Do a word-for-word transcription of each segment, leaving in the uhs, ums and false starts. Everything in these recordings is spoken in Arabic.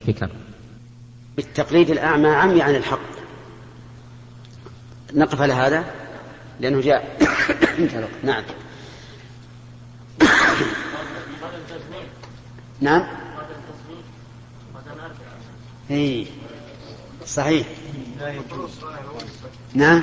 فكر. بالتقليد الأعمى عمي عن الحق. نقف على هذا لأنه جاء. نعم. نعم. اي صحيح. نعم.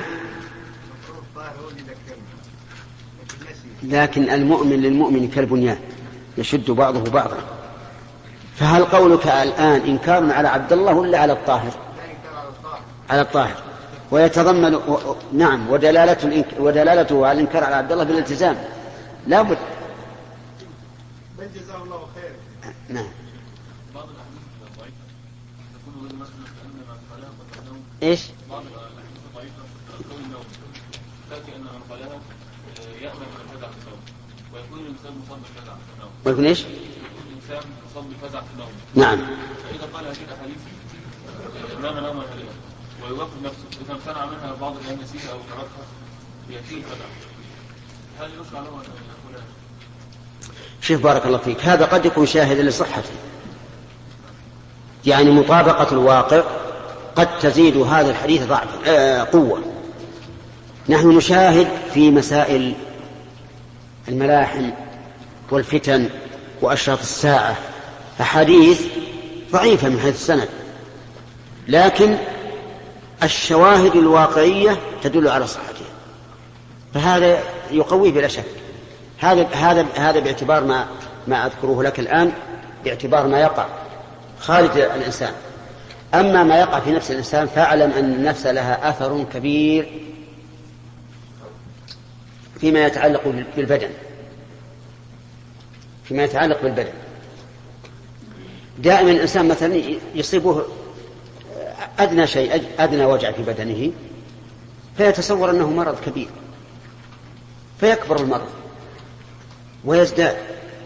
لكن المؤمن للمؤمن كالبنيان يشد بعضه بعضا. فهل قولك الآن إنكار على عبد الله ولا على الطاهر؟ على الطاهر. ويتضمن و... نعم ودلالته الإنك... ودلالته على الإنكار على عبد الله بالالتزام لا بد. بل جزاه الله خير. نعم. بعض الأحاديث الضعيفة تكون غير مسلمة لأن من قالها قد إيش؟ بعض الأحاديث الضعيفة تقول النوم تأتي أن من قالها يأمن من الفزع في النوم ويكون الإنسان مصاب بالفزع في النوم. ويكون إيش؟ يكون الإنسان مصاب بالفزع في النوم. نعم. فإذا قال هذه الأحاديث نام نوما هلئا ويوقف نفسه إذا امتنع منها بعض الأيام نسيها أو تركها يأتيه الفزع. هل يشرع له أن يقول؟ شوف بارك الله فيك، هذا قد يكون شاهدا لصحته، يعني مطابقة الواقع قد تزيد هذا الحديث ضعفا آه قوة. نحن نشاهد في مسائل الملاحم والفتن وأشراط الساعة أحاديث ضعيفة من حيث السند، لكن الشواهد الواقعية تدل على صحتها، فهذا يقويه بلا شك. هذا هذا هذا باعتبار ما ما أذكره لك الآن، باعتبار ما يقع خارج الإنسان. أما ما يقع في نفس الإنسان فاعلم أن النفس لها أثر كبير فيما يتعلق بالبدن، فيما يتعلق بالبدن. دائما الإنسان مثلا يصيبه أدنى شيء، أدنى وجع في بدنه، فيتصور أنه مرض كبير، فيكبر المرض ويزداد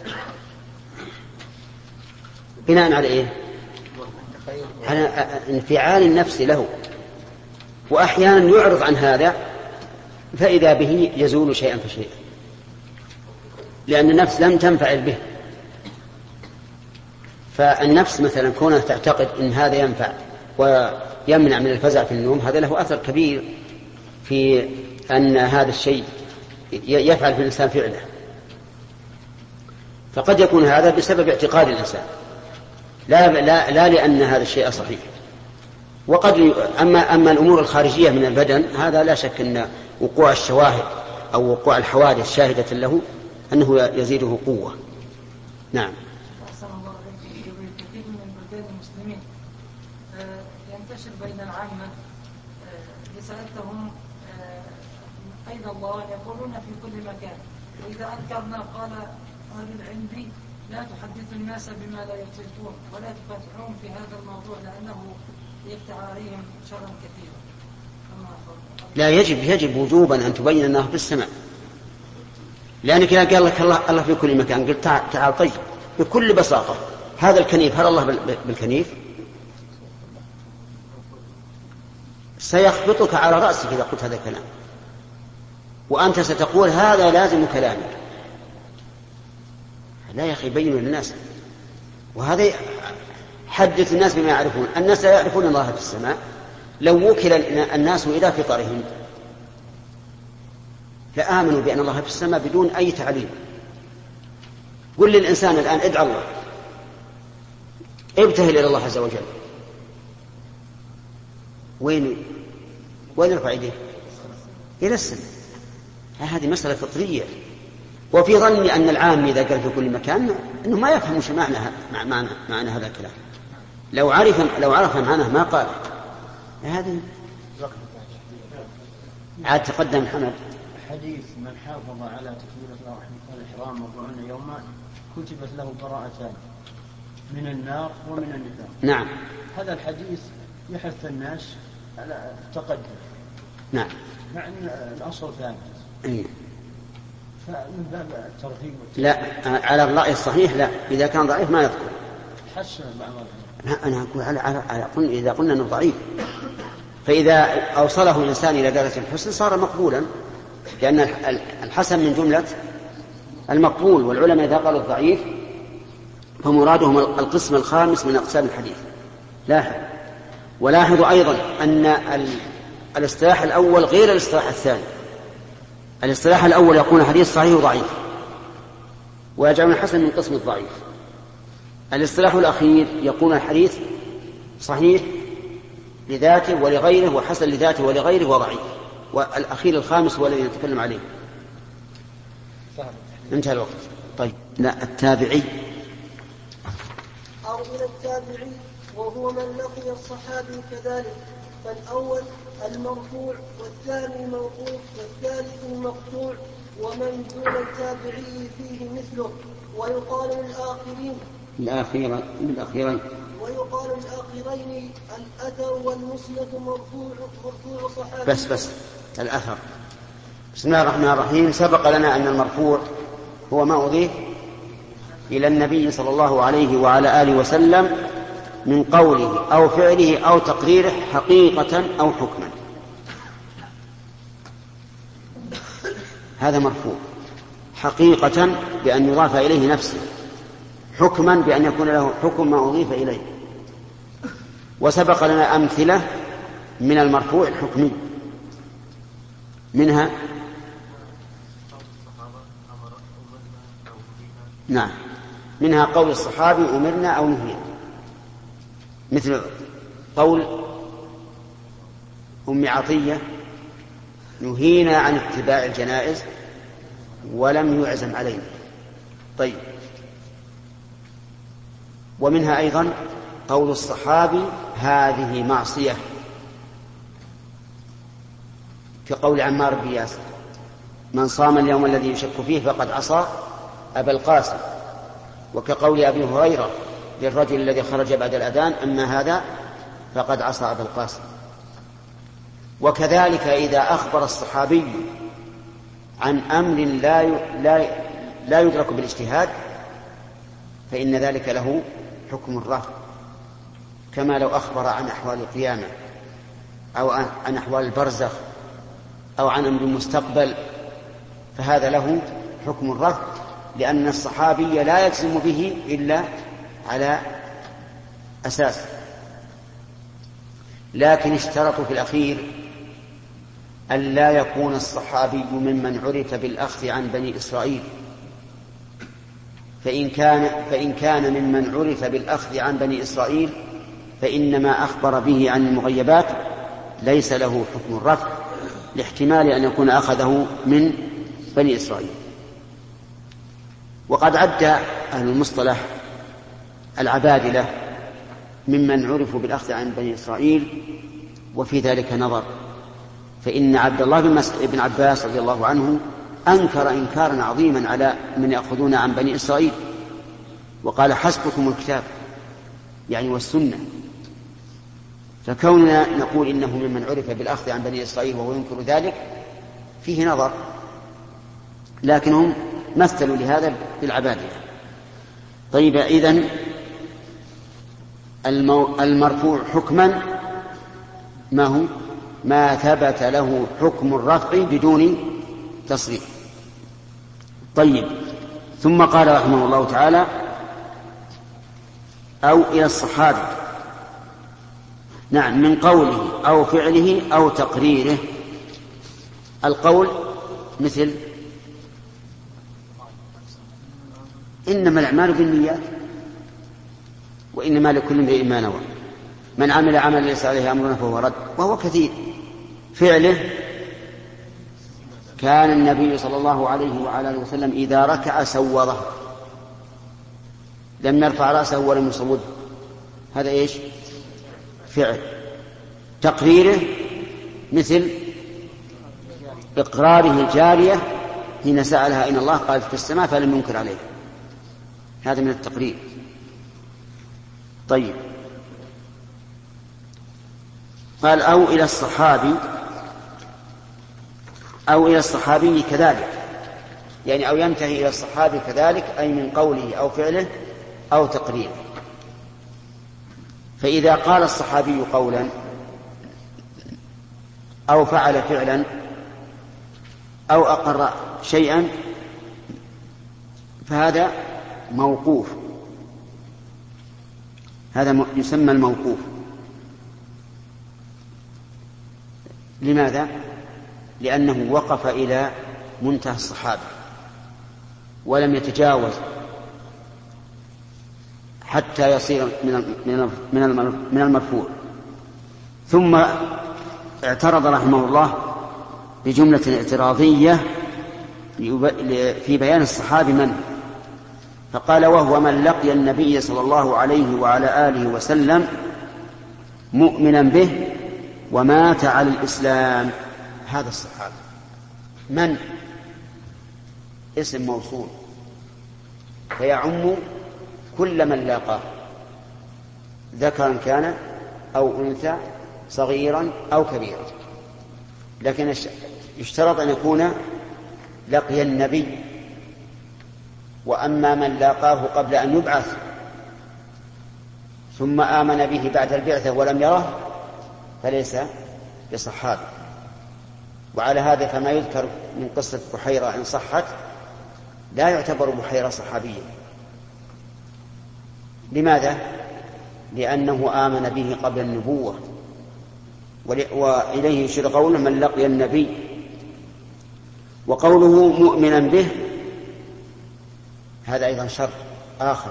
بناء على إيه؟ على انفعال النفس له. وأحيانا يعرض عن هذا فإذا به يزول شيئا فشيئا، لأن النفس لم تنفعل به. فالنفس مثلا كونها تعتقد أن هذا ينفع ويمنع من الفزع في النوم، هذا له أثر كبير في أن هذا الشيء يفعل في الإنسان فعله. فقد يكون هذا بسبب اعتقاد الإنسان، لا, لا, لا لأن هذا الشيء صحيح. وقد أما, أما الأمور الخارجية من البدن هذا لا شك أن وقوع الشواهد أو وقوع الحوادث شاهدة له أنه يزيده قوة. نعم. كثير من بلدان المسلمين ينتشر بين العامة رسالتهم أين الله يقولون في كل مكان، وإذا أذكرنا قال أهل العلم لا تحدثوا الناس بما لا يطيقون ولا تفتحون في هذا الموضوع لأنه يفتح عليهم شرا كثيرا. لا يجب يجب وجوبا أن تبين أنه في السماء، لأنك إذا قال لك الله, الله في كل مكان قلت تعال, تعال طيب بكل بساطة هذا الكنيف هل الله بالكنيف؟ سيخبطك على رأسك إذا قلت هذا الكلام، وأنت ستقول هذا لازم كلامك. لا يا أخي بينوا للناس، وهذا حدث الناس بما يعرفون. الناس لا يعرفون الله في السماء، لو وكل الناس إلى فطرهم لآمنوا بأن الله في السماء بدون أي تعليم. قل للإنسان الآن ادعى الله، ابتهل إلى الله عز وجل، وين وين يرفع يديه؟ إلى السماء. هذه مسألة فطرية. وفي ظني أن العام إذا قال في كل مكان أنه ما يفهم شو معنى معنى معنى هذا الكلام. لو عرف لو عرف معناه ما قال. هذا عاد تقدم محمد. حديث من حافظ على تكبيرة الإحرام أربعين يوما كتبت له براءتان من النار ومن النفاق. نعم. هذا الحديث يحث الناس على التقدم. نعم. مع أن الأصل ثابت. أيه. فمن باب الترغيب. لا على الرأي الصحيح لا، إذا كان ضعيف ما يذكر. حسن بعض. لا أنا أقول على على على قلنا إذا قلنا إنه ضعيف، فإذا أوصله الإنسان إلى درجة الحسن صار مقبولا، لأن الحسن من جملة المقبول. والعلماء إذا قالوا الضعيف فمرادهم القسم الخامس من أقسام الحديث. لاحظ. ولاحظ أيضا أن الاصطلاح الأول غير الاصطلاح الثاني. الاصطلاح الأول يكون حديث صحيح وضعيف، ويجعل الحسن من قسم الضعيف. الاصطلاح الأخير يكون الحديث صحيح لذاته ولغيره، وحسن لذاته ولغيره، وضعيف. والأخير الخامس هو الذي نتكلم عليه. انتهى الوقت. طيب، لا التابعي أو إلى التابعي وهو من لقي الصحابي كذلك، فالأول المرفوع والثاني الموقوف والثالث المقطوع، ومن دون التابعي فيه مثله. ويقال للآخرين الأخيرين الأخيرين ويقال للآخرين الأثر والمسند مرفوع مرفوع صحابي. بس بس الأثر. بسم الله الرحمن الرحيم. سبق لنا أن المرفوع هو ما أضيف إلى النبي صلى الله عليه وعلى آله وسلم من قوله أو فعله أو تقريره حقيقة أو حكما. هذا مرفوع حقيقة بأن يضاف إليه نفسه، حكما بأن يكون له حكم ما أضيف إليه. وسبق لنا أمثلة من المرفوع الحكمي، منها نعم منها قول الصحابي أمرنا أو نهينا، مثل قول أم عطية نهينا عن اتباع الجنائز ولم يعزم علينا. طيب، ومنها أيضا قول الصحابي هذه معصية، كقول عمار بن ياسر من صام اليوم الذي يشك فيه فقد عصى أبا القاسم، وكقول أبي هريرة للرجل الذي خرج بعد الأذان أما هذا فقد عصى أبا القاسم. وكذلك إذا أخبر الصحابي عن أمر لا لا لا يدرك بالاجتهاد فإن ذلك له حكم الرفع، كما لو أخبر عن أحوال القيامة أو عن أحوال البرزخ أو عن أمر المستقبل، فهذا له حكم الرفع، لأن الصحابي لا يجزم به إلا على أساس. لكن اشترطوا في الأخير أن لا يكون الصحابي ممن عرف بالأخذ عن بني إسرائيل، فإن كان, فإن كان ممن عرف بالأخذ عن بني إسرائيل فإنما أخبر به عن المغيبات ليس له حكم الرفع، لاحتمال أن يكون أخذه من بني إسرائيل. وقد عد أهل المصطلح العبادلة ممن عرفوا بالأخذ عن بني إسرائيل، وفي ذلك نظر، فإن عبد الله بن عباس رضي الله عنه أنكر إنكارا عظيما على من يأخذون عن بني إسرائيل، وقال حسبكم الكتاب يعني والسنة. فكوننا نقول إنه ممن عرف بالأخذ عن بني إسرائيل وهو ينكر ذلك فيه نظر، لكنهم مثلوا لهذا بالعبادة. طيب، إذن المرفوع حكما ما هو؟ ما ثبت له حكم الرفع بدون تصريح. طيب، ثم قال رحمه الله تعالى أو إلى الصحابي، نعم، من قوله أو فعله أو تقريره. القول مثل إنما الأعمال بالنيات وإنما لكل امرئ ما نوى، من عمل عملا ليس عليه أمرنا فهو رد، وهو كثير. فعله كان النبي صلى الله عليه وعلى آله وسلم إذا ركع سوره، لم يرفع رأسه ولم يصوده، هذا إيش؟ فعل. تقريره مثل إقراره الجارية حين سألها إن الله قالت في السماء فلم ينكر عليه، هذا من التقرير. طيب، قال أو إلى الصحابي، أو إلى الصحابي كذلك، يعني أو ينتهي إلى الصحابي كذلك، أي من قوله أو فعله أو تقريره. فإذا قال الصحابي قولا أو فعل فعلا أو أقر شيئا فهذا موقوف، هذا يسمى الموقوف. لماذا؟ لأنه وقف إلى منتهى الصحابة ولم يتجاوز حتى يصير من المرفوع. ثم اعترض رحمه الله بجملة اعتراضية في بيان الصحابي من، فقال: وهو من لقي النبي صلى الله عليه وعلى آله وسلم مؤمنا به ومات على الإسلام. هذا الصحابي من؟ اسم موصول فيعم كل من لاقاه، ذكرا كان أو أنثى، صغيرا أو كبيرا، لكن يشترط أن يكون لقي النبي. وأما من لاقاه قبل أن يبعث ثم آمن به بعد البعثة ولم يره فليس بصحابي. وعلى هذا فما يذكر من قصة بحيرة إن صحت لا يعتبر بحيرة صحابيا. لماذا؟ لأنه آمن به قبل النبوة، وإليه يشير قوله: من لقي النبي. وقوله مؤمنا به هذا أيضا شرط آخر،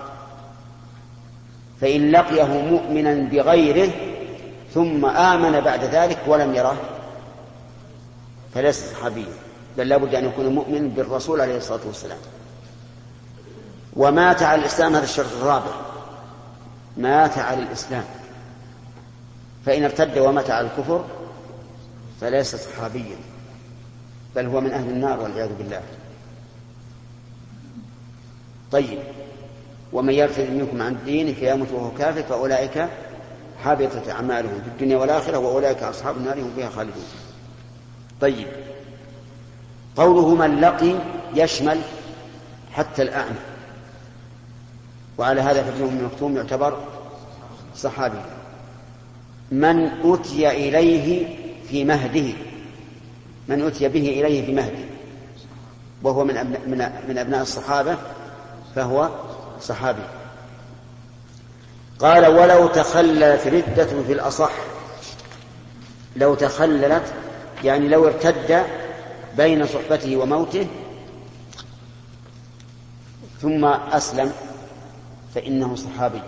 فإن لقيه مؤمنا بغيره ثم آمن بعد ذلك ولم يره فليس صحابيا، بل لا بد أن يكون مؤمن بالرسول عليه الصلاة والسلام. ومات على الإسلام، هذا الشرط الرابع، مات على الإسلام، فإن ارتد ومات على الكفر فليس صحابيا، بل هو من أهل النار والعياذ بالله. طيب، ومن يرتد منكم عن دينه فيمت وهو كافر فأولئك حبطت أعمالهم في الدنيا والآخرة وأولئك أصحاب النار هم فيها خالدون. طيب، قوله من لقي يشمل حتى الأعمى، وعلى هذا فابن أم مكتوم يعتبر صحابي. من أتي إليه في مهده، من أتي به إليه في مهده وهو من أبناء, من أبناء الصحابة فهو صحابي. قال: ولو تخللت ردة في الأصح. لو تخللت يعني لو ارتد بين صحبته وموته ثم أسلم فإنه صحابي.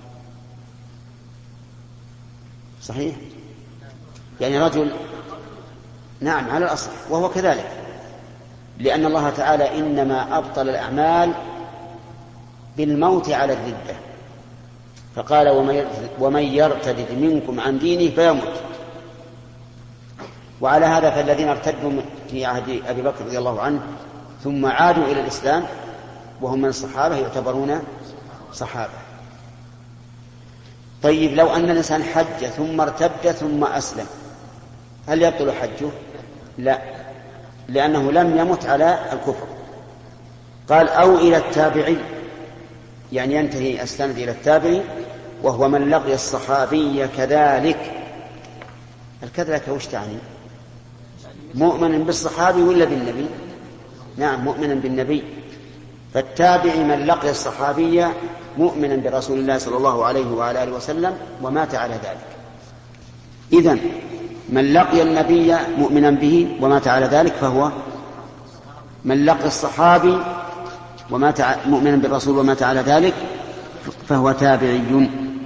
صحيح؟ يعني رجل، نعم، على الأصل وهو كذلك، لأن الله تعالى إنما أبطل الأعمال بالموت على الردة، فقال: ومن يرتد منكم عن دينه فيمت. وعلى هذا فالذين ارتدوا في عهد أبي بكر رضي الله عنه ثم عادوا إلى الإسلام وهم من الصحابة يعتبرون صحابة. طيب، لو أن الإنسان حج ثم ارتد ثم أسلم هل يبطل حجه؟ لا، لأنه لم يمت على الكفر. قال: أو إلى التابعي، يعني ينتهي السند إلى التابعي، وهو من لقي الصحابي كذلك. الكذلك وش تعني؟ مؤمن بالصحابي ولا بالنبي؟ نعم، مؤمنا بالنبي. فالتابعي من لقي الصحابي مؤمنا برسول الله صلى الله عليه وعلى آله وسلم ومات على ذلك. إذن من لقي النبي مؤمنا به ومات على ذلك فهو من لقي الصحابي ومات مؤمنا بالرسول ومات على ذلك فهو تابعي.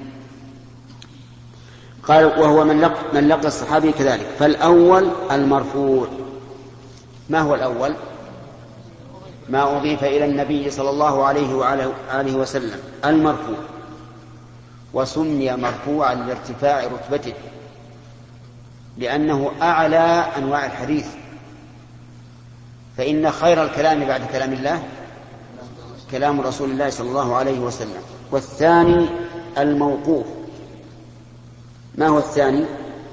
قال: وهو من لقي, من لقي الصحابي كذلك. فالأول المرفوع. ما هو الأول؟ ما أضيف إلى النبي صلى الله عليه وعلى آله وسلم، المرفوع. وسمي مرفوعا لارتفاع رتبته لأنه أعلى أنواع الحديث، فإن خير الكلام بعد كلام الله كلام رسول الله صلى الله عليه وسلم. والثاني الموقوف. ما هو الثاني؟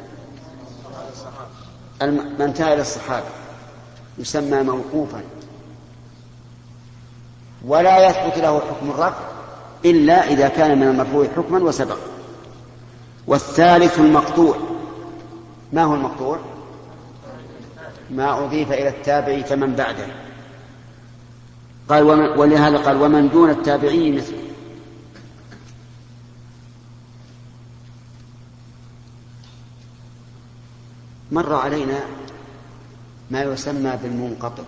من انتهى إلى الصحابة يسمى موقوفا، ولا يثبت له حكم الرفع إلا إذا كان من المرفوع حكما وسبق. والثالث المقطوع. ما هو المقطوع؟ ما أضيف إلى التابعي فمن بعده. قال: ولهذا قال: ومن دون التابعي مثله. مر علينا ما يسمى بالمنقطع،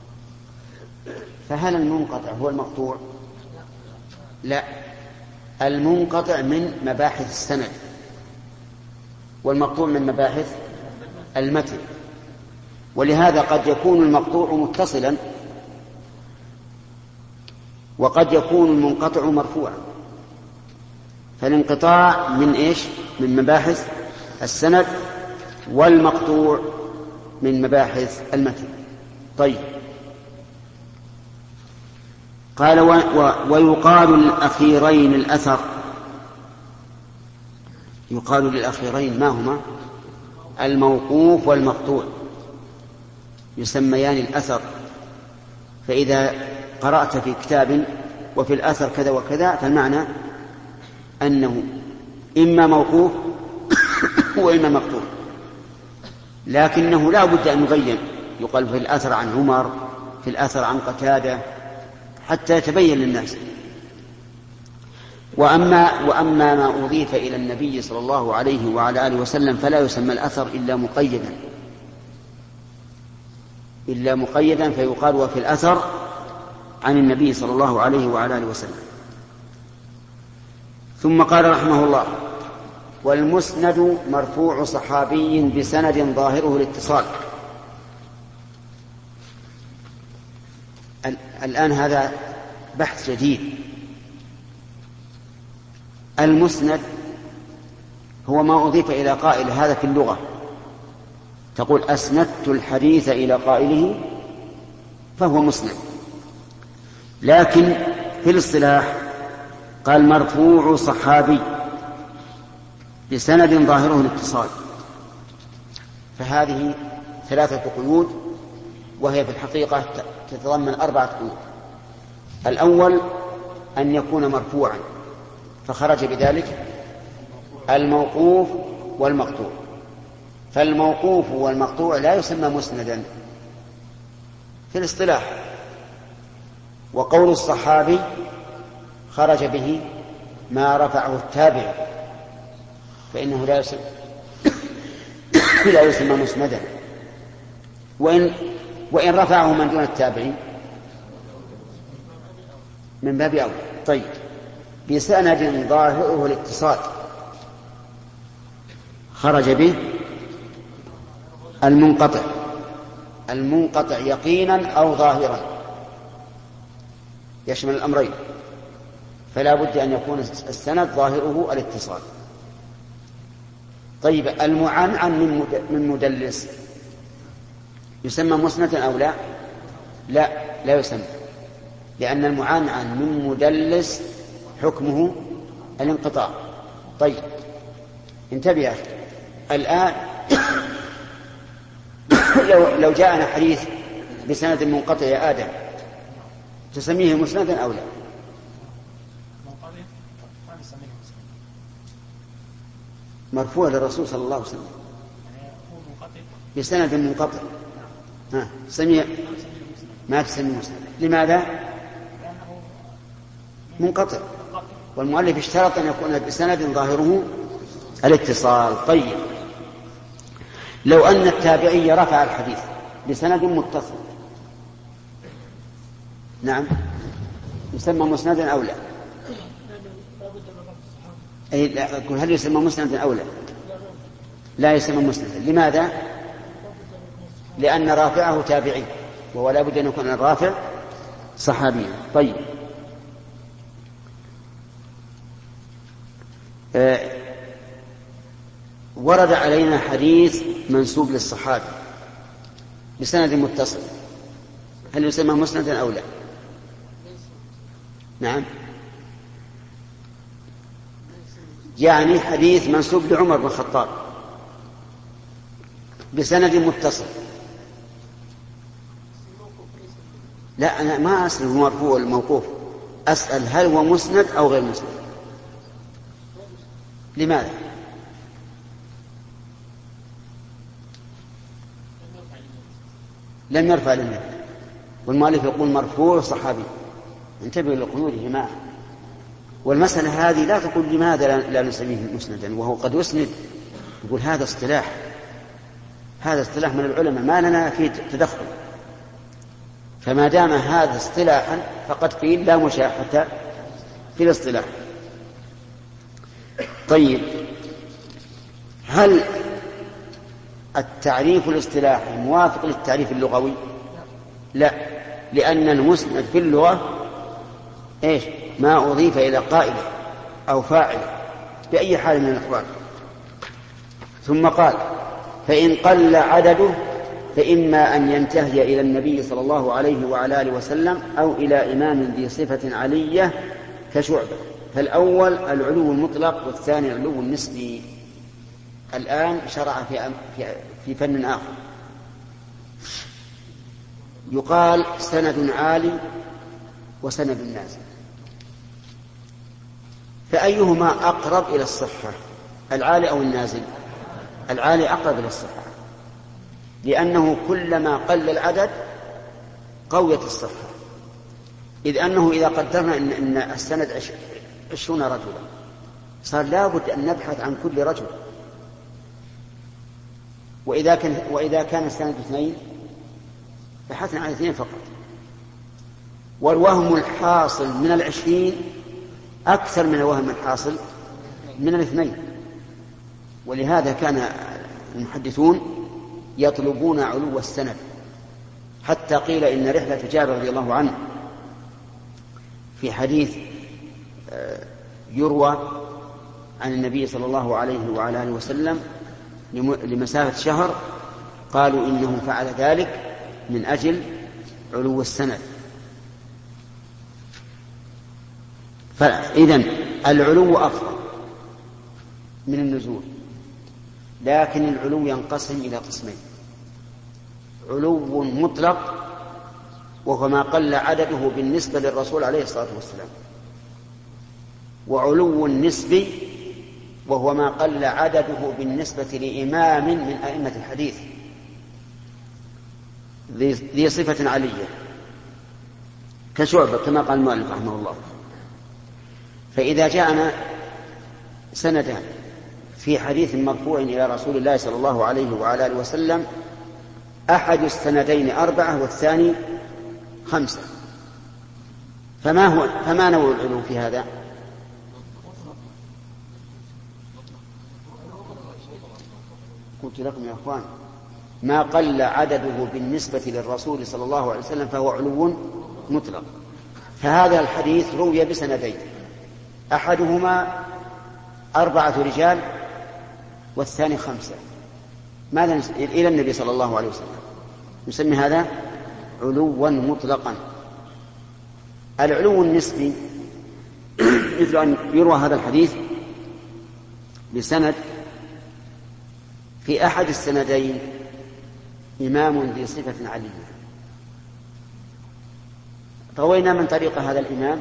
فهل المنقطع هو المقطوع؟ لا، المنقطع من مباحث السند، والمقطوع من مباحث المتن، ولهذا قد يكون المقطوع متصلا وقد يكون المنقطع مرفوعا. فالانقطاع من إيش؟ من مباحث السند، والمقطوع من مباحث المتن. طيب، قال و... و... ويقال للأخيرين الأثر. يقال للأخيرين ما هما؟ الموقوف والمقطوع، يسميان الأثر. فإذا قرأت في كتاب وفي الأثر كذا وكذا فالمعنى أنه إما موقوف وإما مقطوع، لكنه لا بد أن يبين، يقال في الأثر عن عمر، في الأثر عن قتادة، حتى يتبين للناس. وأما, وأما ما أضيف إلى النبي صلى الله عليه وعلى آله وسلم فلا يسمى الأثر إلا مقيدا إلا مقيدا فيقال وفي الأثر عن النبي صلى الله عليه وعلى آله وسلم. ثم قال رحمه الله: والمسند مرفوع صحابي بسند ظاهره الاتصال. الآن هذا بحث جديد. المسند هو ما أضيف إلى قائل، هذا في اللغة تقول أسندت الحديث إلى قائله فهو مسند. لكن في الاصطلاح قال مرفوع صحابي بسند ظاهره الاتصال، فهذه ثلاثة قيود، وهي في الحقيقة تتضمن أربعة قيود. الأول أن يكون مرفوعا، فخرج بذلك الموقوف والمقطوع، فالموقوف والمقطوع لا يسمى مسندا في الاصطلاح. وقول الصحابي خرج به ما رفعه التابع، فإنه لا يسمى لا يسمى مسندا، وإن وإن رفعه من دون التابعين من باب أولى. طيب، بسند ظاهره الاتصال خرج به المنقطع المنقطع يقينا أو ظاهرا، يشمل الأمرين، فلا بد أن يكون السند ظاهره الاتصال. طيب، المعنعن من مدلس يسمى مسندا أو لا؟ لا، لا يسمى، لأن المعنعن من مدلس حكمه الانقطاع. طيب، انتبه يا أخي الآن. لو, لو جاءنا حديث بسند منقطع يا آدم تسميه مسندا أو لا؟ مرفوع للرسول صلى الله عليه وسلم بسند منقطع، ها سميه ما تسميه مسند. لماذا؟ منقطع، والمؤلف اشترط أن يكون بسند ظاهره الاتصال. طيب، لو أن التابعي رفع الحديث بسند متصل، نعم، يسمى مسندا أو لا؟ أي لا، أقول هل يسمى مسندا أو لا؟ لا يسمى مسندا. لماذا؟ لأن رافعه تابعي، ولا بد أن يكون الرافع صحابيا. طيب، آه ورد علينا حديث منسوب للصحابي بسند متصل، هل يسمى مسندا أو لا؟ نعم، يعني حديث منسوب لعمر بن الخطاب بسند متصل. لا، أنا ما أسأل المرفوع والموقوف، أسأل هل هو مسند أو غير مسند. لماذا؟ لم يرفع للنبي، والمؤلف يقول مرفوع صحابي. انتبهوا للقيود يا جماعة. والمسألة هذه لا تقول لماذا لا نسميه مسندا وهو قد يسند، يقول هذا اصطلاح، هذا اصطلاح من العلماء ما لنا فيه تدخل، فما دام هذا اصطلاحا فقد قيل لا مشاحة في الاصطلاح. طيب، هل التعريف الاصطلاحي موافق للتعريف اللغوي؟ لا، لأن المسند في اللغة إيش؟ ما أضيف إلى قائله أو فاعله بأي حال من الأحوال. ثم قال: فإن قل عدده فإما أن ينتهي إلى النبي صلى الله عليه وعلى آله وسلم أو إلى إمام ذي صفة علية كشعبة. فالأول العلو المطلق والثاني العلو النسبي. الآن شرع في في فن آخر، يقال سند عالي وسند نازل، فأيهما أقرب إلى الصحة، العالي أو النازل؟ العالي أقرب إلى الصحة، لأنه كلما قل العدد قويت الصحة، إذ أنه إذا قدرنا إن, إن السند عشرون رجلا صار لابد أن نبحث عن كل رجل، وإذا كان, وإذا كان السند اثنين بحثنا عن اثنين فقط. والوهم الحاصل من العشرين أكثر من الوهم الحاصل من الاثنين، ولهذا كان المحدثون يطلبون علو السند، حتى قيل إن رحلة جابر رضي الله عنه في حديث يروى عن النبي صلى الله عليه وعلى آله وسلم لمسافة شهر، قالوا إنه فعل ذلك من أجل علو السند. فإذن العلو أفضل من النزول، لكن العلو ينقسم إلى قسمين: علو مطلق وهو ما قل عدده بالنسبة للرسول عليه الصلاة والسلام، وعلو نسبي وهو ما قل عدده بالنسبة لإمام من أئمة الحديث ذي صفة علية كشعبة كما قال المؤلف رحمه الله. فإذا جاءنا سندان في حديث مرفوع إلى رسول الله صلى الله عليه وعلى آله وسلم، أحد السندين أربعة والثاني خمسة، فما هو فما نوع العلو في هذا؟ قلت لكم يا أخوان ما قل عدده بالنسبة للرسول صلى الله عليه وسلم فهو علو مطلق. فهذا الحديث روي بسندين، أحدهما أربعة رجال والثاني خمسة، ماذا إلى النبي صلى الله عليه وسلم، نسمي هذا علوا مطلقا. العلو النسبي مثل أن يروى هذا الحديث بسند في أحد السندين إمام ذي صفة علية، روينا من طريق هذا الإمام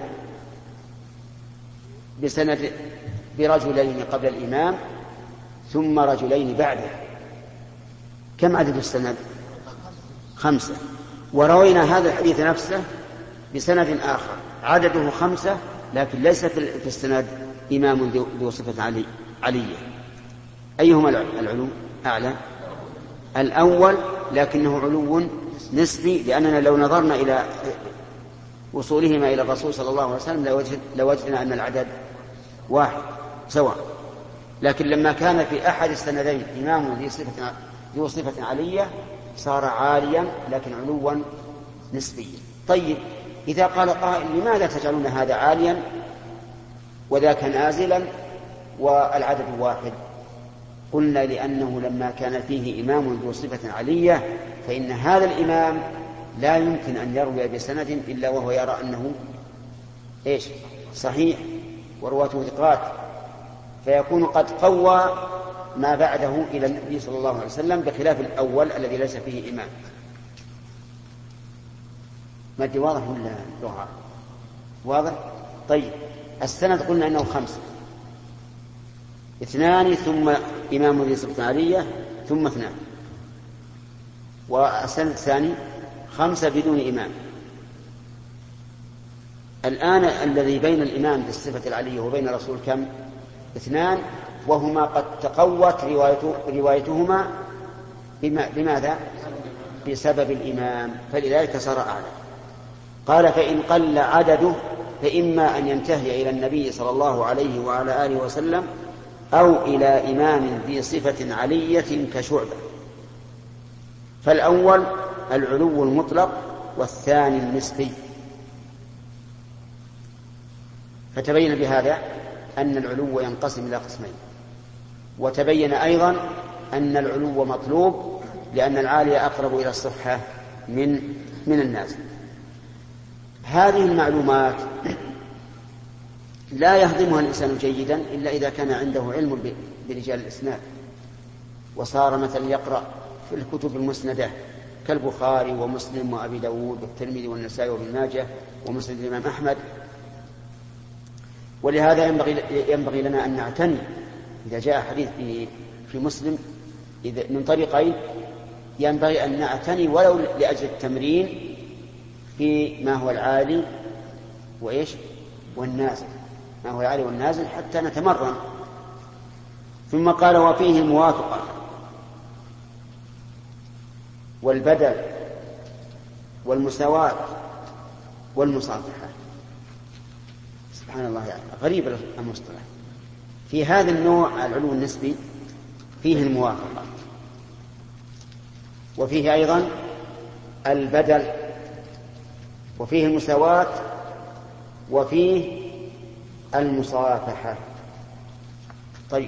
بسند برجلين قبل الإمام ثم رجلين بعده، كم عدد السند؟ خمسة. وروينا هذا الحديث نفسه بسند آخر عدده خمسة لكن ليس في السند إمام ذو صفة علي علية. أيهما العلو أعلى؟ الأول، لكنه علو نسبي، لأننا لو نظرنا إلى وصولهما إلى الرسول صلى الله عليه وسلم لوجدنا أن العدد واحد سواء، لكن لما كان في أحد السندين إمام ذي صفة ذو صفة علية صار عاليا لكن علوا نسبيا. طيب، إذا قال قائل لماذا تجعلون هذا عاليا وذاك نازلا والعدد واحد؟ قلنا لأنه لما كان فيه إمام ذو صفة علية فإن هذا الإمام لا يمكن أن يروي بسند إلا وهو يرى أنه إيش؟ صحيح ورواته ثقات، فيكون قد قوى ما بعده إلى النبي صلى الله عليه وسلم، بخلاف الأول الذي ليس فيه إمام. ما دي واضح ولا لغة؟ واضح؟ طيب، السند قلنا أنه خمسة، اثنان ثم إمام ذي صفة علية ثم اثنان، والسند الثاني خمسة بدون إمام. الآن الذي بين الإمام بالصفة العلية وبين الرسول كم؟ اثنان، وهما قد تقوت روايته روايتهما بماذا؟ بسبب الإمام، فلذلك صار أعلى. قال فإن قل عدده فإما أن ينتهي إلى النبي صلى الله عليه وعلى آله وسلم أو إلى إمام ذي صفة علية كشعبة. فالأول العلو المطلق والثاني النسبي. فتبين بهذا أن العلو ينقسم إلى قسمين، وتبين أيضا أن العلو مطلوب لأن العالي أقرب إلى الصحة من من النازل. هذه المعلومات لا يهضمها الإنسان جيدا إلا إذا كان عنده علم برجال الإسناد، وصار مثلا يقرأ في الكتب المسندة كالبخاري ومسلم وأبي داود والترمذي والنسائي وابن ماجه ومسند الإمام أحمد. ولهذا ينبغي, ينبغي لنا أن نعتني إذا جاء حديث في مسلم إذا من طريقين، ينبغي أن نعتني ولو لأجل التمرين في ما هو العالي وإيش والنازل، ما هو العالي والنازل حتى نتمرن. ثم قال وفيه الموافقة والبدل والمساواة والمصافحة. سبحان الله، يعني غريب المصطلح. في هذا النوع العلو النسبي فيه الموافقة، وفيه أيضا البدل، وفيه المساواة، وفيه المصافحة. طيب،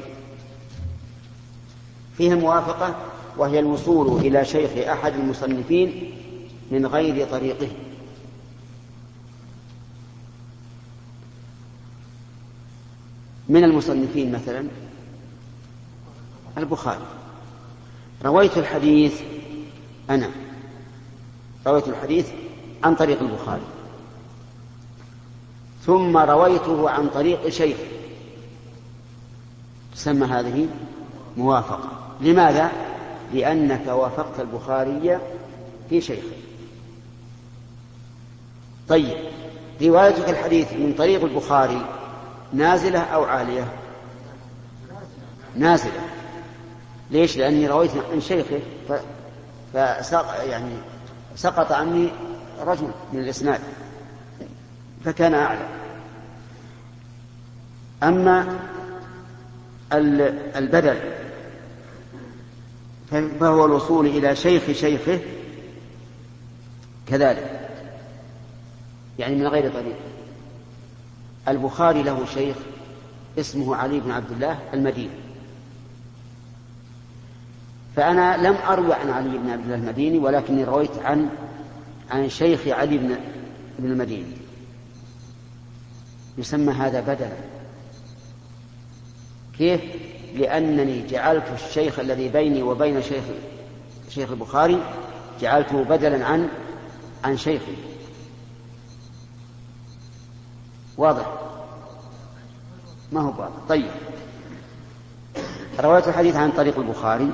فيه الموافقة وهي الوصول إلى شيخ أحد المصنفين من غير طريقه. من المصنفين مثلا البخاري، رويت الحديث أنا رويت الحديث عن طريق البخاري، ثم رويته عن طريق شيخ، تسمى هذه موافقة. لماذا؟ لأنك وافقت البخاري في شيخ. طيب، روايتك الحديث من طريق البخاري نازلة أو عالية؟ نازلة. ليش؟ لأني رويت عن شيخه فسقط يعني سقط عني رجل من الإسناد فكان أعلى. أما البدل فهو الوصول إلى شيخ شيخه كذلك، يعني من غير طريق. البخاري له شيخ اسمه علي بن عبد الله المديني، فأنا لم أروي عن علي بن عبد الله المديني، ولكني رويت عن عن شيخ علي بن بن المديني. يسمى هذا بدلا. كيف؟ لأنني جعلت الشيخ الذي بيني وبين شيخ شيخ البخاري جعلته بدلا عن عن شيخي. واضح؟ ما هو واضح؟ طيب، رويت الحديث عن طريق البخاري،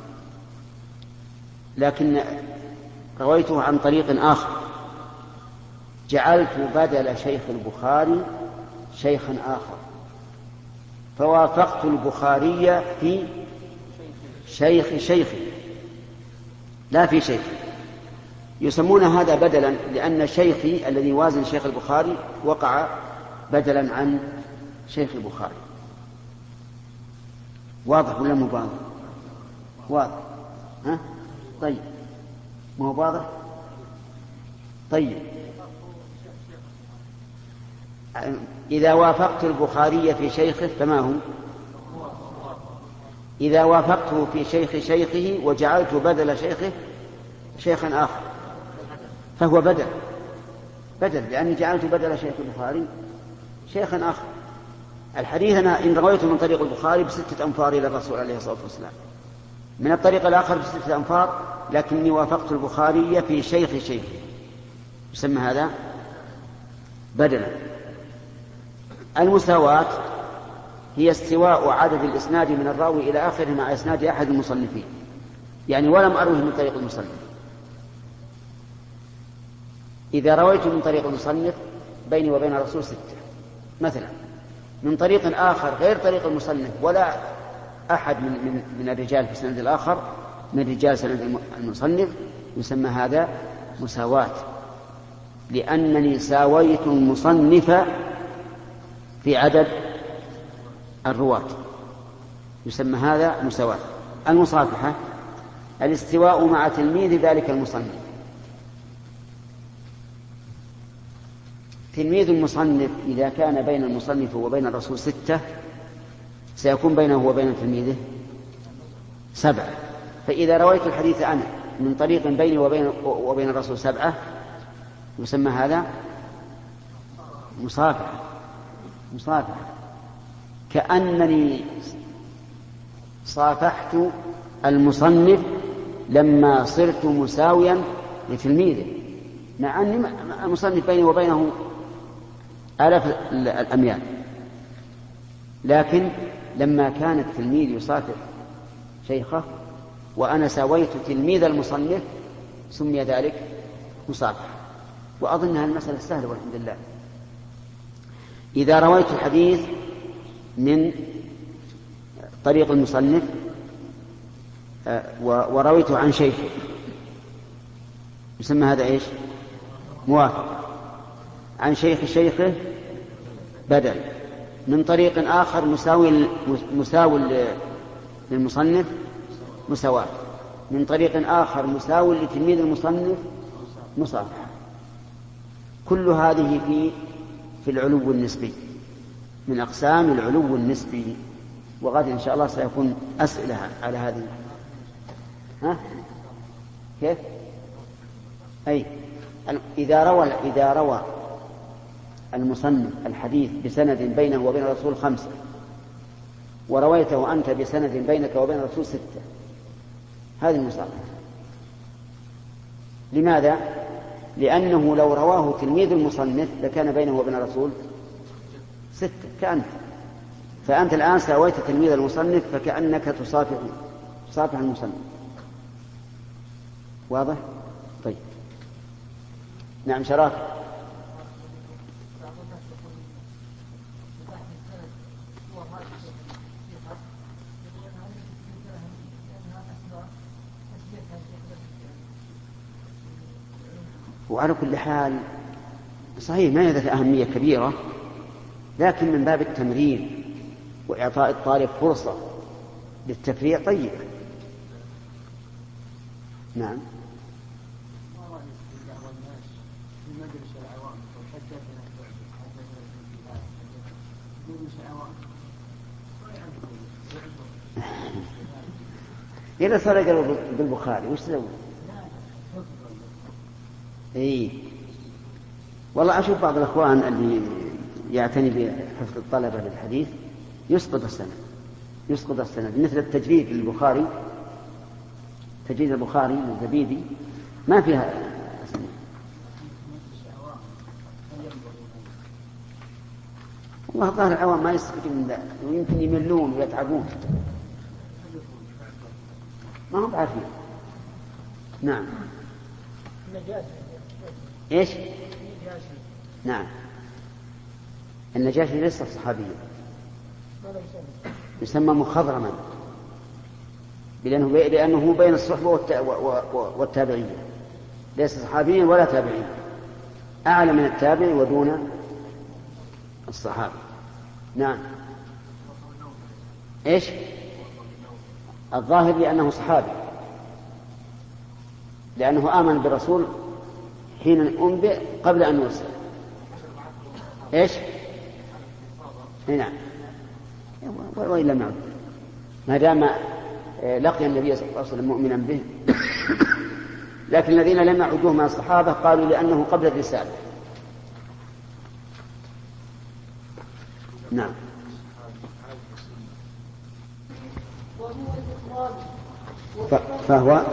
لكن رويته عن طريق آخر، جعلت بدل شيخ البخاري شيخا آخر، فوافقت البخاري في شيخ شيخي لا في شيخ. يسمون هذا بدلا لأن شيخي الذي يوازن شيخ البخاري وقع بدلا عن شيخ البخاري. واضح ولا مو واضح؟ واضح. ها؟ طيب، ما هو واضح؟ طيب، إذا وافقت البخاري في شيخه فما هو؟ إذا وافقته في شيخ شيخه وجعلت بدل شيخه شيخا آخر فهو بدل بدل لأني جعلت بدل شيخ البخاري شيخا آخر. الحديث أنا إن رويته من طريق البخاري بستة أنفار إلى الرسول عليه الصلاة والسلام، من الطريق الآخر بستة أنفار، لكني وافقت البخاري في شيخ شيخه، يسمى هذا بدلا. المساواة هي استواء عدد الإسناد من الراوي إلى آخره مع إسناد أحد المصنفين، يعني ولم أروه من طريق المصنف. إذا رويت من طريق المصنف بيني وبين الرسول ستة مثلا، من طريق آخر غير طريق المصنف ولا أحد من, من, من الرجال في السند الآخر من رجال سند المصنف يسمى هذا مساواة، لأنني ساويت المصنف في عدد الرواة، يسمى هذا مساواة. المصافحة الاستواء مع تلميذ ذلك المصنف. تلميذ المصنف إذا كان بين المصنف وبين الرسول ستة سيكون بينه وبين تلميذه سبعة، فإذا رويت الحديث أنا من طريق بيني وبين, وبين الرسول سبعة يسمى هذا مصافحة. مصافحة كأنني صافحت المصنف لما صرت مساويا لتلميذه، مع أن المصنف بيني وبينه آلاف الأميال، لكن لما كان التلميذ يصافح شيخه وأنا ساويت تلميذ المصنف سمي ذلك مصافحة. وأظنها المسألة سهلة والحمد لله. إذا رويت الحديث من طريق المصنف ورويته عن شيخه يسمى هذا إيش؟ موافق. عن شيخ شيخه بدل. من طريق آخر مساوي مساوي للمصنف مساواة. من طريق آخر مساوي لتلميذ المصنف مصافحة. كل هذه في في العلو النسبي، من أقسام العلو النسبي. وغدا إن شاء الله سيكون أسئلة على هذه. ها؟ كيف؟ أي إذا روى إذا روى المصنف الحديث بسند بينه وبين الرسول خمسة ورويته أنت بسند بينك وبين الرسول ستة، هذه المصافحة. لماذا؟ لأنه لو رواه تلميذ المصنف لكان بينه وبين الرسول ستة كأنت، فأنت الآن ساويت تلميذ المصنف فكأنك تصافح تصافح المصنف. واضح؟ طيب. نعم شراف. وعلى كل حال صحيح ما ذات أهمية كبيرة، لكن من باب التمرين وإعطاء الطالب فرصة للتفريع طيب. نعم. إذا صار يقرأ بالبخاري وش تسوي؟ إيه والله أشوف بعض الأخوان اللي يعتني بحفظ الطلبة للحديث يسقط السند يسقط السند مثل التجريد للبخاري، تجريد البخاري للزبيدي ما فيها سند. والله ظاهر العوام ما يستفيدون من ذلك ويمكن يملون ويتعبون ما هم عارفين. نعم. ايش؟ نعم. النجاشي ليس صحابيا، يسمى مخضرما لأنه لأنه بين الصحبة والتابعية، ليس صحابيا ولا تابعيا، أعلى من التابع ودون الصحابة. نعم. ايش؟ الظاهر لأنه صحابي، لأنه آمن بالرسول حين أنبئ قبل أن يرسل. إيش؟ نعم. وإلا معه ما دام لقي النبي صلى الله عليه وسلم مؤمنا به. لكن الذين لم يعدوه من الصحابة قالوا لأنه قبل الرسالة. نعم. فهو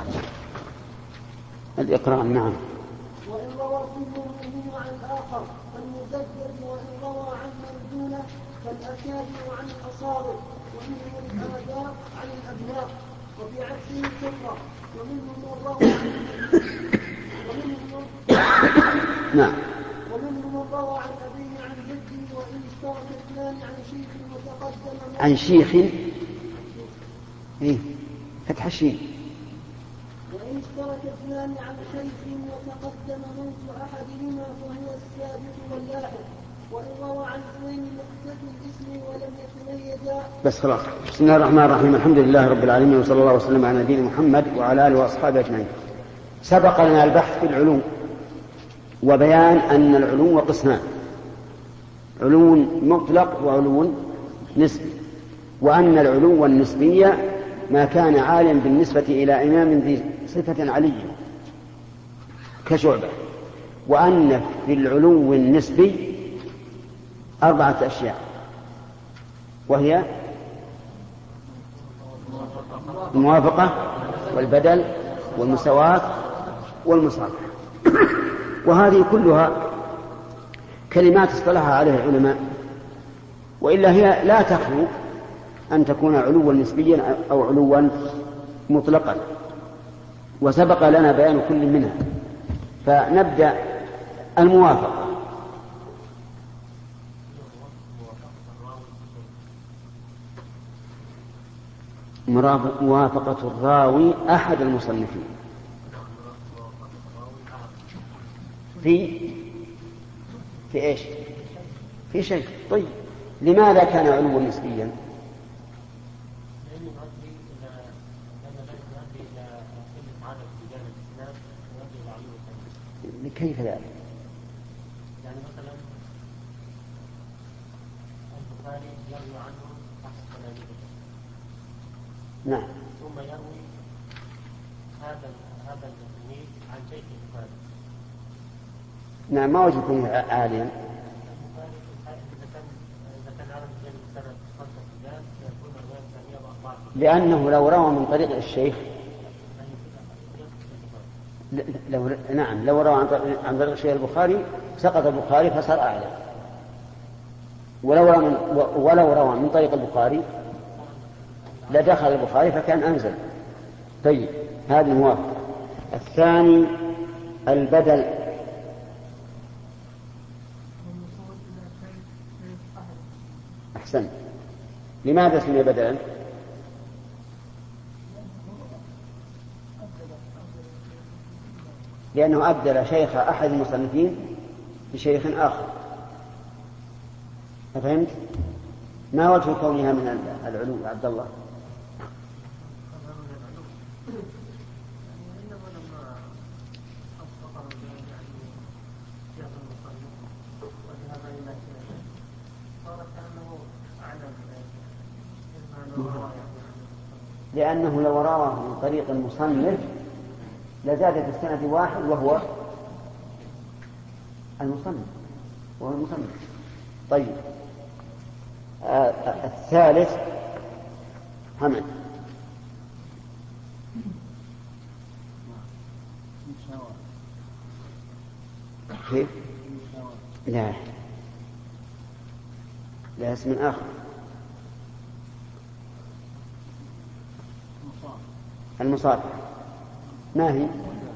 الإقران. نعم. وإن روى كل منه عن الآخر فالمزدد، وإن روى عن مرجولة فالأكابر عن الأصابع، ومنهم الآباء عن الأبناء، وفي عكسه الكفرة، ومنهم من روى عن ومنهم نعم. ومنهم من روى عن أبيه عن جده، وإن اشترك اثنان عن شيخ وتقدم عن شيخ إيه فتح الشين اشترك اثنان عن شيخ وتقدم موت أحدهما فهو السابق واللاحق، وإن روى عن اثنين مقتضي الاسم ولم يتميزا. بس خلاص. بسم الله الرحمن الرحيم. الحمد لله رب العالمين، وصلى الله وسلم على نبينا محمد وعلى آله وأصحابه أجمعين. سبق لنا البحث في العلو وبيان أن العلو قسمان: علو مطلق وعلو نسبي، وأن العلو النسبي ما كان عاليا بالنسبة إلى إمام ذي صفة علية كشعبة، وأن في العلو النسبي أربعة أشياء، وهي الموافقة والبدل والمساواة والمصالحة. وهذه كلها كلمات اصطلح عليها العلماء، وإلا هي لا تخلو أن تكون علوا نسبيا أو علوا مطلقا، وسبق لنا بيان كل منها. فنبدأ الموافقة. موافقة الراوي أحد المصنفين في في إيش؟ في شيء. طيب لماذا كان علوا نسبيا؟ كيف ذلك؟ يعني مثلا البخاري يروي عنه أحد تلاميذه، نعم، ثم يروي هذا هذا التلميذ عن شيخ البخاري. نعم، ما وجه يكون عاليا؟ البخاري إذا كان إذا كان عالم بين السنة خمسة رجال يكون الرواية الثانية بأربعة، لأنه لو روى من طريق الشيخ لو نعم لو روى عن طريق الشيخ البخاري سقط البخاري فصار أعلى، ولو روى من ولو روى من طريق البخاري لدخل البخاري فكان أنزل. طيب هذه موافقة. الثاني البدل. أحسن. لماذا سمي بدلا؟ لأنه أبدل شيخ أحد المصنفين بشيخ آخر. فهمت؟ ما وجه كونها من العلو عبد الله؟ لأنه لو رواه من طريق المصنف لزاد في السنة واحد وهو المصنف وهو المصنف. طيب آه الثالث حمد. كيف؟ لا لا اسم آخر. المصالحة ما هي؟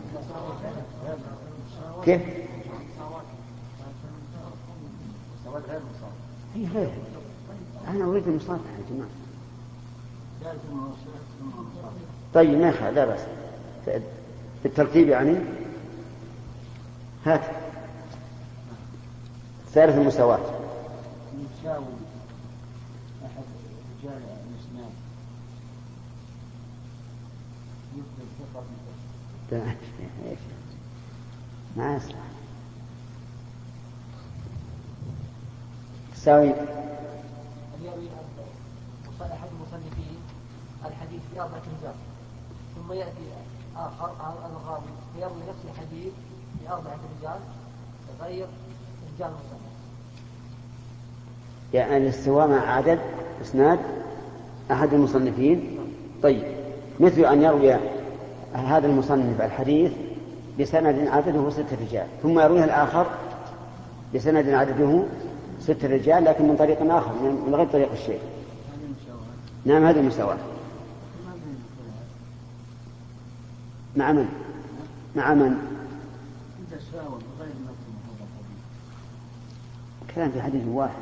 كيف؟ هي غير. أنا أريد المصالحة يا جماعة. طيب ما يخالف، لا بأس. بالترتيب يعني. هات ثالث المساواة. يساوي أحد رجال الإسلام يفضل ثقة ما أسمع. تساوي يروي أحد المصنفين الحديث في أربعة رجال، ثم يأتي آخر الغاوي يروي نفس الحديث في أربعة رجال غير رجال المصنف. يعني الاستواء مع عدد إسناد أحد المصنفين. طيب مثل أن يروي هذا المصنف الحديث بسند عدده ستة رجال، ثم يرويه الآخر بسند عدده ستة رجال لكن من طريق آخر من غير طريق الشيخ. نعم هذه المساواة. مع من؟ مع من؟ كلام في حديث واحد.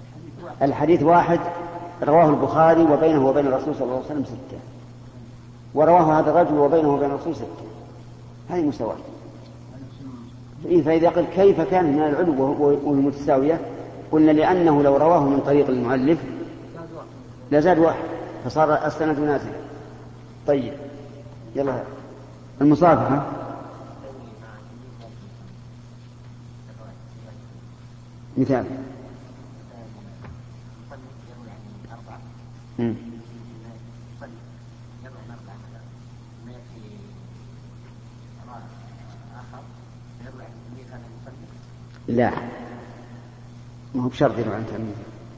الحديث واحد رواه البخاري وبينه وبين الرسول صلى الله عليه وسلم ستة. ورواه هذا الرجل وبينه وبين الرسول ستة، هذه مساواة. فإذا قل كيف كان من العلو والمتساوية، قلنا لأنه لو رواه من طريق المؤلف لزاد واحد فصار السند نازلا. طيب يلا المصافحة. مثال مم. لا ما هو بشرط يروي عن تلميذ،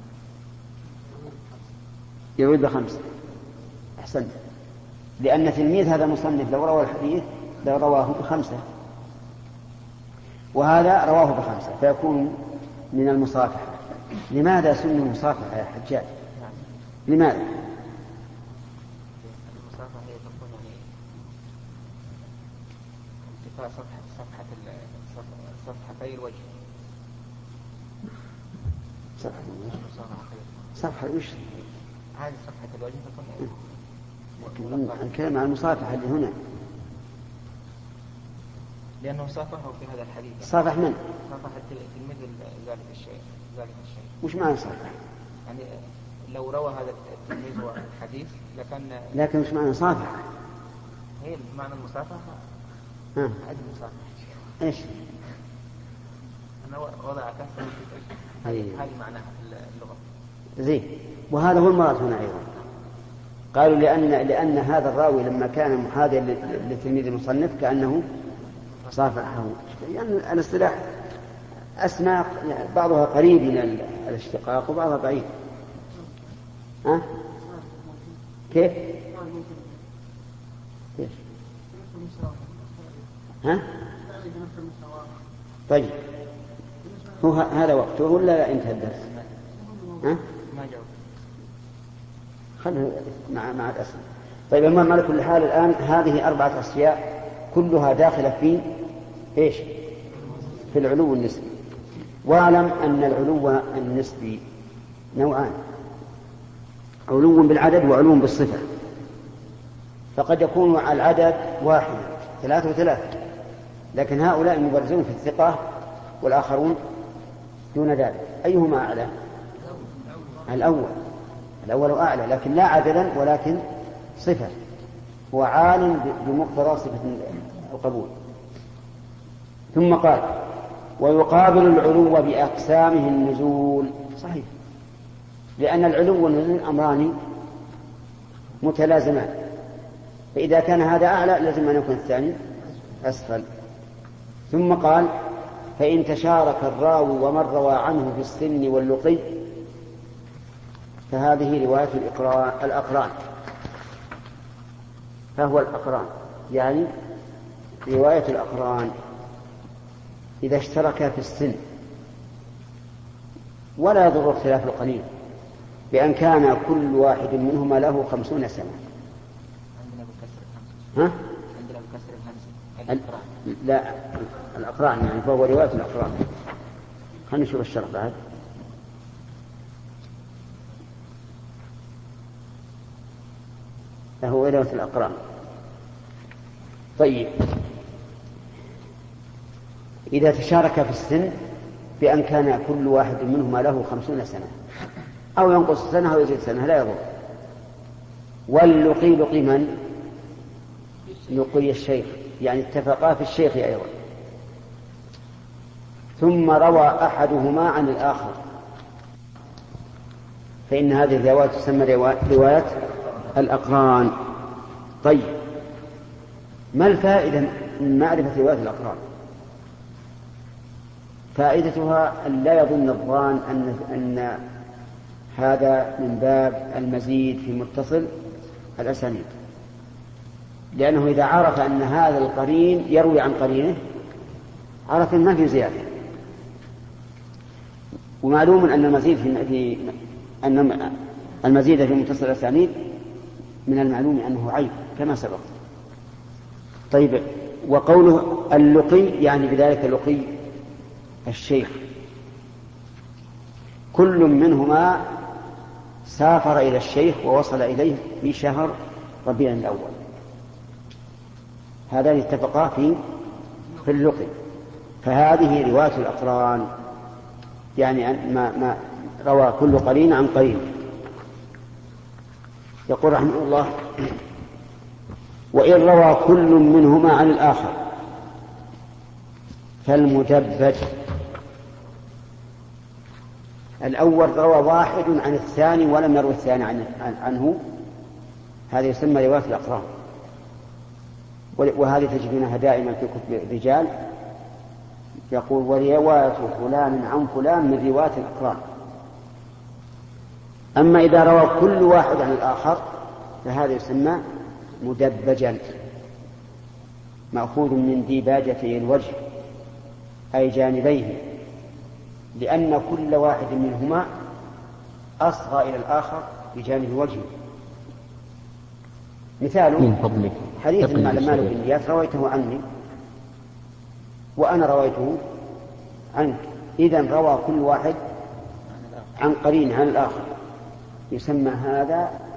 يروي بخمسة. أحسنت، لأن تلميذ هذا مصنف لو روى الحديث لو رواه بخمسة، وهذا رواه بخمسة فيكون من المصافحة. لماذا سمي المصافحة يا حجاج؟ لماذا؟ المصافحة هي تكون يعني ارتفاع صفحة صفحة صفحتي الوجه. صفحة صفحة وش؟ هذه صفحة الوجه تكون الكلام عن المصافحة اللي هنا، لأنه صافحه في هذا الحديث. صافح من؟ صافح التلميذ ذلك الشيء ذلك الشيء. وش معنى صافح؟ يعني لو روى هذا التلميذ الحديث لكان. لكن وش معنى صافح؟ هي معنى المصافحة. ها. هذه المصافحة. إيش؟ أنا وضع كفه هذه معناها اللغة. زين، وهذا هو المراد هنا أيضا. قالوا لأن لأن هذا الراوي لما كان محاذيا لتلميذ المصنف كأنه صافحه، يعني الاصطلاح أسماء بعضها قريب من الاشتقاق وبعضها بعيد. ها؟ كيف؟ كيف؟ ها؟ طيب هو هذا وقته ولا انتهى الدرس؟ ها؟ ما جاوب. خلنا مع مع الأسم. طيب المهم على كل حال الآن هذه أربعة أشياء كلها داخلة في إيش؟ في العلو النسبي. واعلم أن العلو النسبي نوعان: علو بالعدد وعلو بالصفة. فقد يكون العدد واحد ثلاثة وثلاثة، لكن هؤلاء مبرزون في الثقة والآخرون دون ذلك. أيهما أعلى؟ الأول. الأول أعلى، لكن لا عددا ولكن صفة، هو عال بمقتضى صفة القبول. ثم قال: ويقابل العلو بأقسامه النزول. صحيح، لأن العلو والنزول أمران متلازمان، فإذا كان هذا أعلى لازم أن يكون الثاني أسفل. ثم قال: فإن تشارك الراوي ومن روى عنه في السن واللقي فهذه رواية الأقران. فهو الأقران يعني رواية الأقران إذا اشتركا في السن، ولا يضر اختلاف القليل بأن كان كل واحد منهما له خمسون سنة. عندنا بكسر الخمسة. ها؟ عندنا بكسر الخمسة. الأقران. لا الأقران يعني فهو رواية الأقران. خلينا نشوف الشرح بعد. فهو رواية الأقران. طيب إذا تشارك في السن بأن كان كل واحد منهما له خمسون سنة أو ينقص سنة أو يزيد سنة لا يضر. واللقي لقي من؟ لقي الشيخ، يعني اتفقا في الشيخ أيضا. ثم روى أحدهما عن الآخر، فإن هذه الرواية تسمى رواية الأقران. طيب ما الفائدة من معرفة رواية الأقران؟ فائدتها أن لا يظن الظان أن, أن هذا من باب المزيد في متصل الأسانيد، لأنه إذا عرف أن هذا القرين يروي عن قرينه عرف ما في زيادة. ومعلوم أن المزيد في, في أن المزيد في متصل الأسانيد من المعلوم أنه عيب كما سبق. طيب وقوله اللقي يعني بذلك لقي الشيخ، كل منهما سافر إلى الشيخ ووصل إليه في شهر ربيع الأول، هذان اتفقا في في اللقي. فهذه رواية الأقران، يعني ما, ما روى كل قرين عن قرين. يقول رحمه الله: وإن روى كل منهما عن الآخر فالمدبج. الأول روى واحد عن الثاني ولم يروي الثاني عنه، هذا يسمى رواية الأقران، وهذه تجدونها دائما في كتب الرجال، يقول: ورواية فلان عن فلان من رواية الأقران. أما إذا روى كل واحد عن الآخر فهذا يسمى مدبجا، مأخوذ من ديباجة الوجه أي جانبيه، لأن كل واحد منهما أصغى إلى الآخر بجانب وجهه. مثال حديث المعلم مالك بن إياس رويته عني وأنا رويته عنك، إذن روى كل واحد عن قرين عن الآخر، يسمى هذا